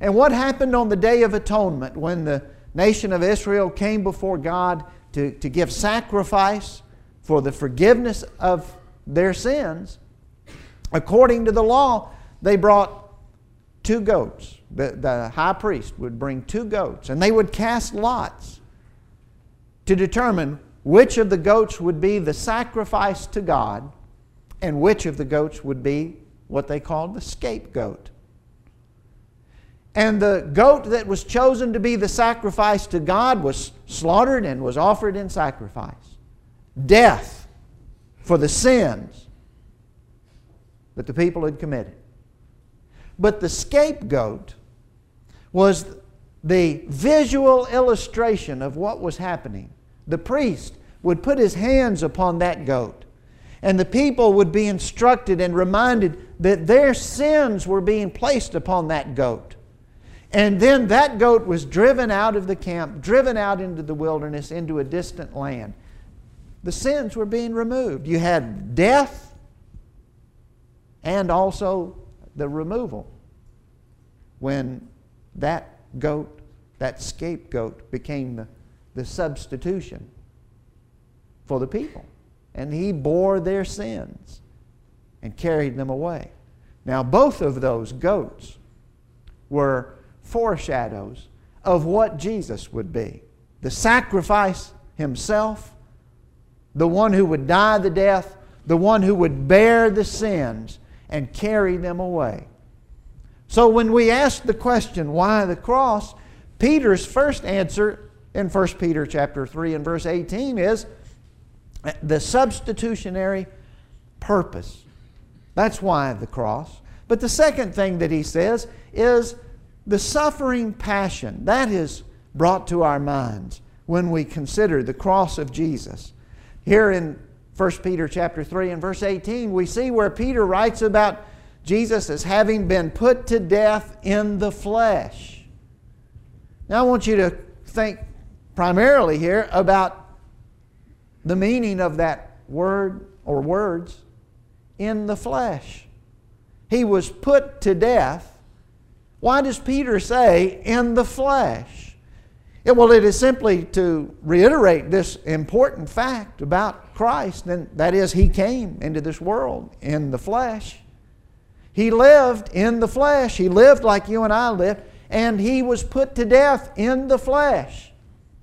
And what happened on the Day of Atonement when the nation of Israel came before God to give sacrifice for the forgiveness of their sins? According to the law, they brought 2 goats. The high priest would bring 2 goats, and they would cast lots to determine which of the goats would be the sacrifice to God and which of the goats would be what they called the scapegoat. And the goat that was chosen to be the sacrifice to God was slaughtered and was offered in sacrifice. Death for the sins that the people had committed. But the scapegoat was the visual illustration of what was happening. The priest would put his hands upon that goat, and the people would be instructed and reminded that their sins were being placed upon that goat. And then that goat was driven out of the camp, driven out into the wilderness, into a distant land. The sins were being removed. You had death and also the removal when that goat, that scapegoat, became the substitution for the people. And he bore their sins and carried them away. Now, both of those goats were foreshadows of what Jesus would be. The sacrifice himself, the one who would die the death, the one who would bear the sins and carry them away. So when we ask the question, why the cross, Peter's first answer in 1 Peter chapter 3 and verse 18 is the substitutionary purpose. That's why the cross. But the second thing that he says is the suffering passion. That is brought to our minds when we consider the cross of Jesus. Here in 1 Peter chapter 3 and verse 18, we see where Peter writes about Jesus as having been put to death in the flesh. Now I want you to think primarily here about the meaning of that word or words, in the flesh. He was put to death. Why does Peter say in the flesh? Well, it is simply to reiterate this important fact about Christ, and that is He came into this world in the flesh. He lived in the flesh. He lived like you and I lived, and He was put to death in the flesh.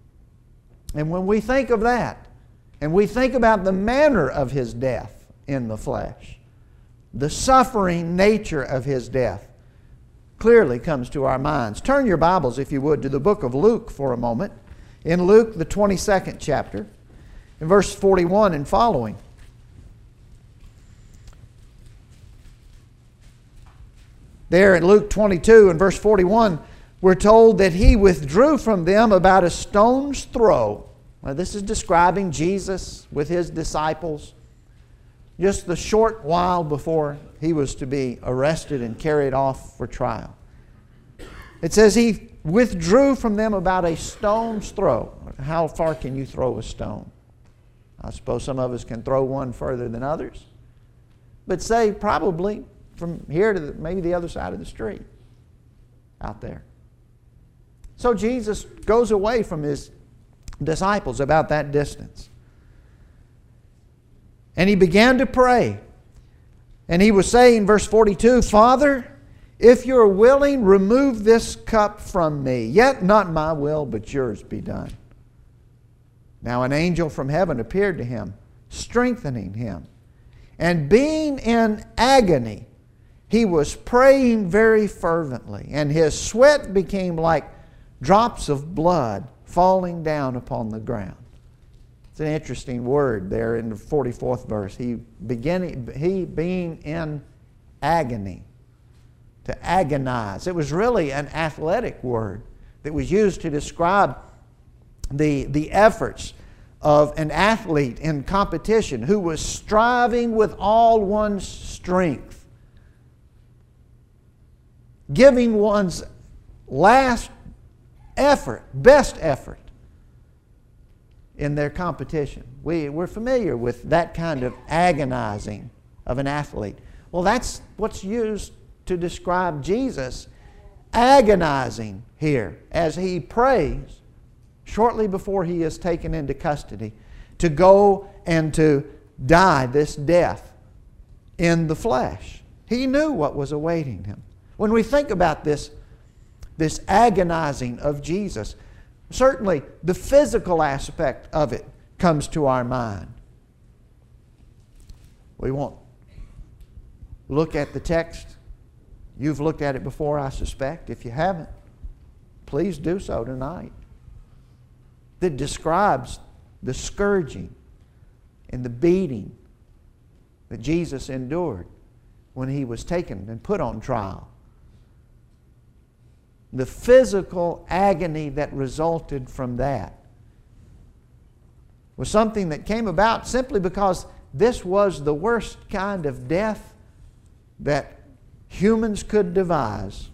And when we think of that, and we think about the manner of His death in the flesh, the suffering nature of His death clearly comes to our minds. Turn your Bibles, if you would, to the book of Luke for a moment. In Luke, the 22nd chapter, in verse 41 and following. There in Luke 22 and verse 41, we're told that He withdrew from them about a stone's throw. Now, this is describing Jesus with His disciples just the short while before He was to be arrested and carried off for trial. It says He withdrew from them about a stone's throw. How far can you throw a stone? I suppose some of us can throw one further than others. But say probably from here to maybe the other side of the street out there. So Jesus goes away from His disciples about that distance. And He began to pray. And He was saying, verse 42, Father, if You're willing, remove this cup from me. Yet not my will, but Yours be done. Now an angel from heaven appeared to him, strengthening him. And being in agony, he was praying very fervently. And his sweat became like drops of blood falling down upon the ground. It's an interesting word there in the 44th verse. He being in agony, to agonize. It was really an athletic word that was used to describe the efforts of an athlete in competition who was striving with all one's strength, giving one's last effort, best effort in their competition. We're familiar with that kind of agonizing of an athlete. Well, that's what's used to describe Jesus agonizing here as he prays shortly before he is taken into custody to go and to die this death in the flesh. He knew what was awaiting him. When we think about this agonizing of Jesus, certainly the physical aspect of it comes to our mind. We won't look at the text. You've looked at it before, I suspect. If you haven't, please do so tonight. That describes the scourging and the beating that Jesus endured when he was taken and put on trial. The physical agony that resulted from that was something that came about simply because this was the worst kind of death that humans could devise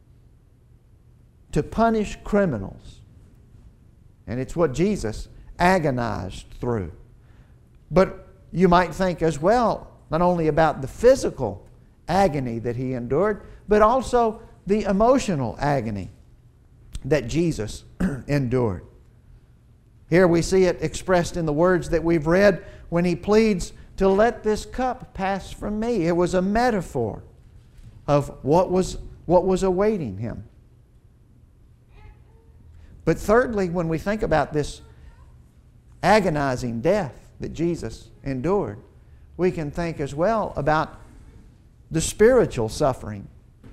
to punish criminals. And it's what Jesus agonized through. But you might think as well, not only about the physical agony that he endured, but also the emotional agony that Jesus endured. Here we see it expressed in the words that we've read when he pleads to let this cup pass from me. It was a metaphor of what was awaiting him. But thirdly, when we think about this agonizing death that Jesus endured, we can think as well about the spiritual suffering.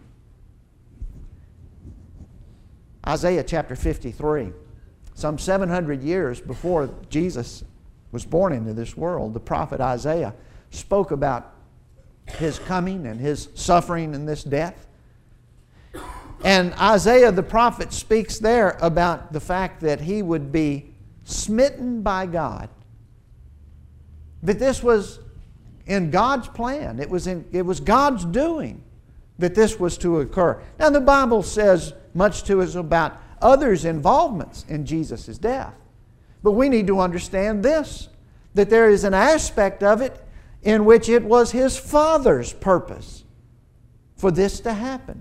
Isaiah chapter 53, some 700 years before Jesus was born into this world, the prophet Isaiah spoke about his coming and his suffering in this death. And Isaiah the prophet speaks there about the fact that he would be smitten by God. That this was in God's plan. It was God's doing that this was to occur. Now the Bible says much to us about others' involvements in Jesus' death. But we need to understand this, that there is an aspect of it in which it was His Father's purpose for this to happen.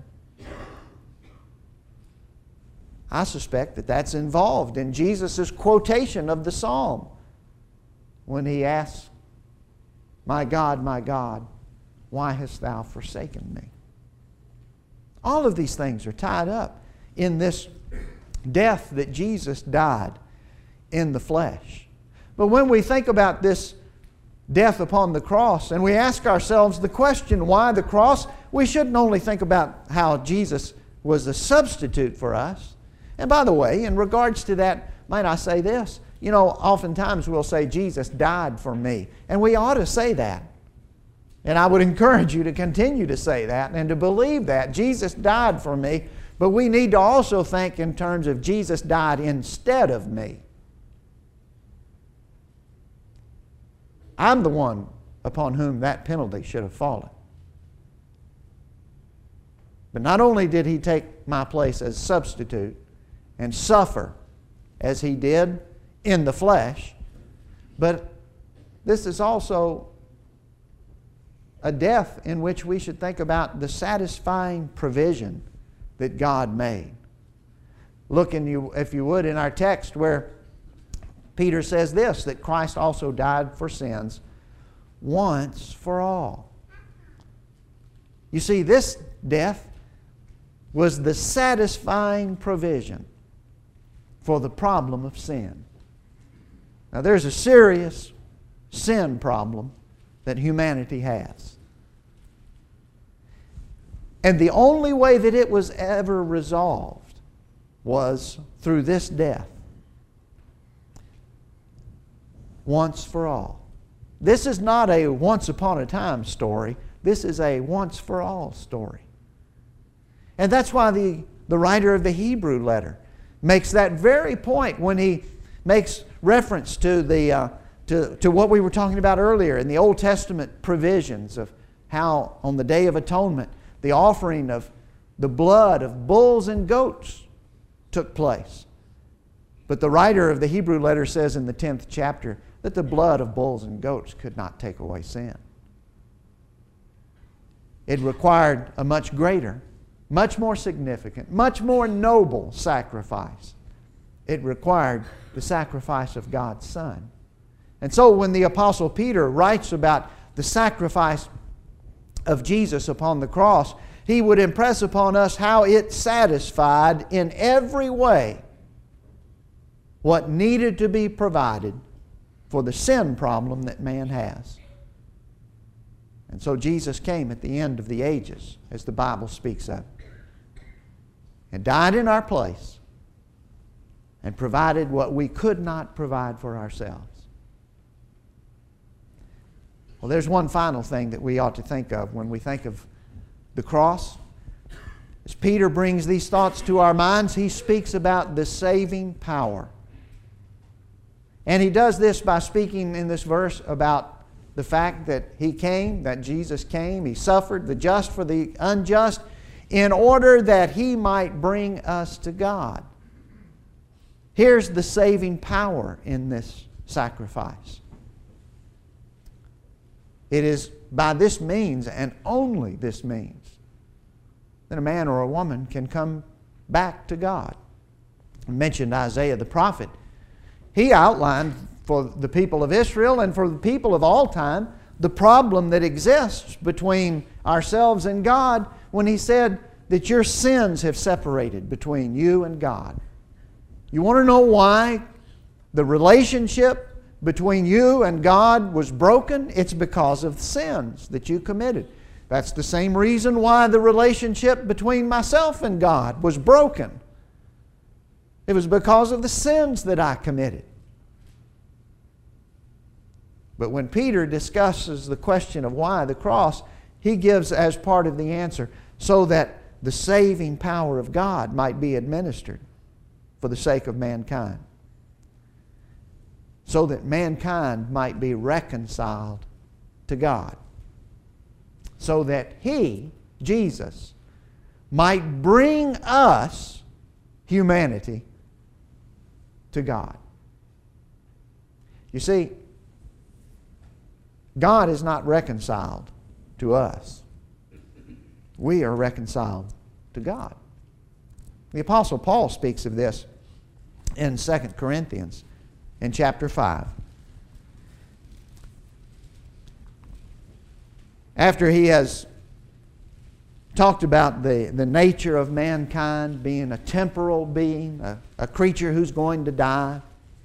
I suspect that that's involved in Jesus' quotation of the psalm when He asks, my God, why hast Thou forsaken me?" All of these things are tied up in this death that Jesus died in the flesh. But when we think about this death upon the cross and we ask ourselves the question, why the cross? We shouldn't only think about how Jesus was a substitute for us. And by the way, in regards to that, might I say this? You know, oftentimes we'll say, Jesus died for me. And we ought to say that. And I would encourage you to continue to say that and to believe that. Jesus died for me. But we need to also think in terms of Jesus died instead of me. I'm the one upon whom that penalty should have fallen. But not only did He take my place as substitute and suffer as He did in the flesh, but this is also a death in which we should think about the satisfying provision that God made. Look, if you would, in our text where Peter says this, that Christ also died for sins once for all. You see, this death was the satisfying provision for the problem of sin. Now, there's a serious sin problem that humanity has. And the only way that it was ever resolved was through this death. Once for all. This is not a once upon a time story. This is a once for all story. And that's why the writer of the Hebrew letter makes that very point when he makes reference to to what we were talking about earlier in the Old Testament provisions of how on the Day of Atonement the offering of the blood of bulls and goats took place. But the writer of the Hebrew letter says in the 10th chapter that the blood of bulls and goats could not take away sin. It required a much greater much more significant, much more noble sacrifice. It required the sacrifice of God's Son. And so when the Apostle Peter writes about the sacrifice of Jesus upon the cross, he would impress upon us how it satisfied in every way what needed to be provided for the sin problem that man has. And so Jesus came at the end of the ages, as the Bible speaks of, and died in our place and provided what we could not provide for ourselves. Well, there's one final thing that we ought to think of when we think of the cross. As Peter brings these thoughts to our minds, he speaks about the saving power. And he does this by speaking in this verse about the fact that He came, that Jesus came, He suffered, the just for the unjust, in order that He might bring us to God. Here's the saving power in this sacrifice. It is by this means, and only this means, that a man or a woman can come back to God. I mentioned Isaiah the prophet. He outlined for the people of Israel and for the people of all time the problem that exists between ourselves and God when he said that your sins have separated between you and God. You want to know why the relationship between you and God was broken? It's because of sins that you committed. That's the same reason why the relationship between myself and God was broken. It was because of the sins that I committed. But when Peter discusses the question of why the cross, he gives as part of the answer, so that the saving power of God might be administered for the sake of mankind. So that mankind might be reconciled to God. So that He, Jesus, might bring us, humanity, to God. You see, God is not reconciled to us. We are reconciled to God. The Apostle Paul speaks of this in 2 Corinthians in chapter 5. After he has talked about the nature of mankind being a temporal being, a creature who's going to die,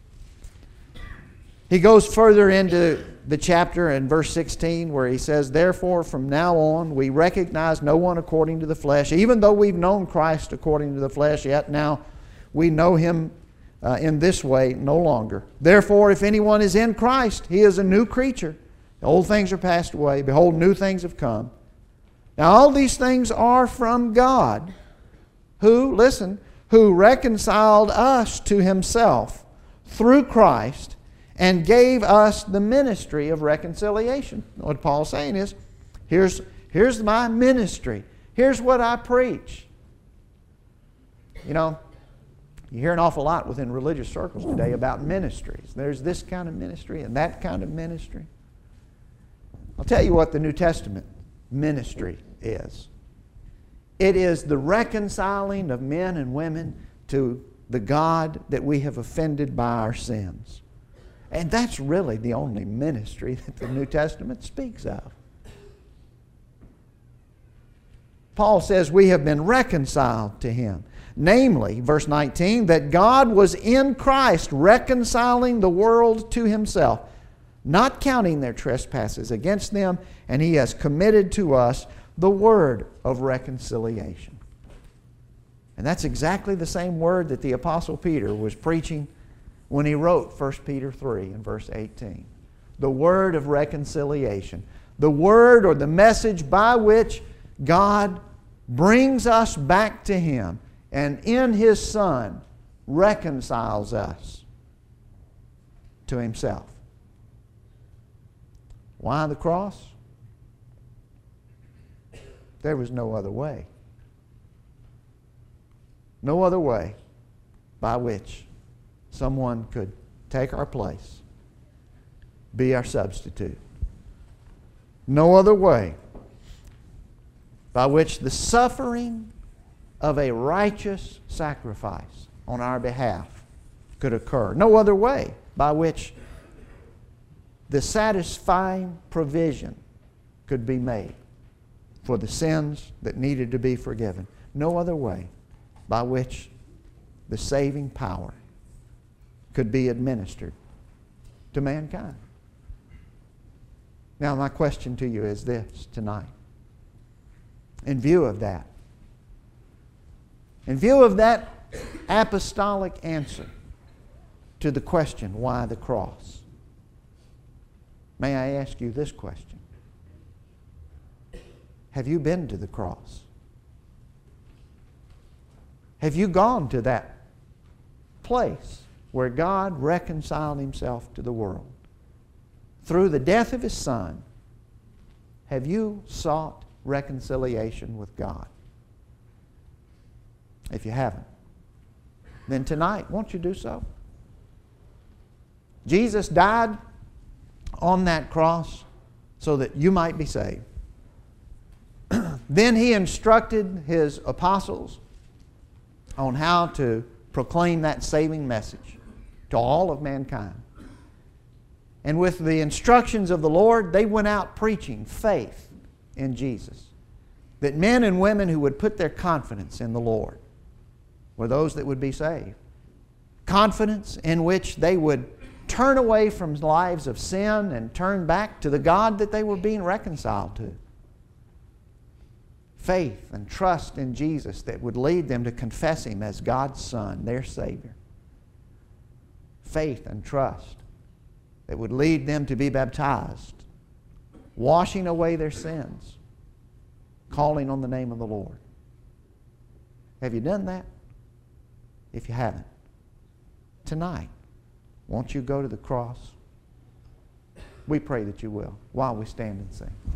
he goes further into the chapter in verse 16 where he says, "Therefore from now on we recognize no one according to the flesh. Even though we've known Christ according to the flesh, yet now we know Him in this way no longer. Therefore if anyone is in Christ, he is a new creature. The old things are passed away. Behold, new things have come. Now all these things are from God, who, listen, who reconciled us to Himself through Christ and gave us the ministry of reconciliation." What Paul's saying is, here's my ministry. Here's what I preach. You know, you hear an awful lot within religious circles today about ministries. There's this kind of ministry and that kind of ministry. I'll tell you what the New Testament ministry is. It is the reconciling of men and women to the God that we have offended by our sins. And that's really the only ministry that the New Testament speaks of. Paul says we have been reconciled to Him. Namely, verse 19, that God was in Christ reconciling the world to Himself, not counting their trespasses against them, and He has committed to us the word of reconciliation. And that's exactly the same word that the Apostle Peter was preaching when he wrote 1 Peter 3 in verse 18. The word of reconciliation. The word or the message by which God brings us back to Him and in His Son reconciles us to Himself. Why the cross? There was no other way. No other way by which someone could take our place, be our substitute. No other way by which the suffering of a righteous sacrifice on our behalf could occur. No other way by which the satisfying provision could be made for the sins that needed to be forgiven. No other way by which the saving power could be administered to mankind. Now, my question to you is this tonight. In view of that apostolic answer to the question, why the cross? May I ask you this question? Have you been to the cross? Have you gone to that place where God reconciled Himself to the world? Through the death of His Son, have you sought reconciliation with God? If you haven't, then tonight, won't you do so? Jesus died on that cross so that you might be saved. Then He instructed His apostles on how to proclaim that saving message to all of mankind. And with the instructions of the Lord, they went out preaching faith in Jesus. That men and women who would put their confidence in the Lord were those that would be saved. Confidence in which they would turn away from lives of sin and turn back to the God that they were being reconciled to. Faith and trust in Jesus that would lead them to confess Him as God's Son, their Savior. Faith and trust that would lead them to be baptized, washing away their sins, calling on the name of the Lord. Have you done that? If you haven't, tonight, won't you go to the cross? We pray that you will while we stand and sing.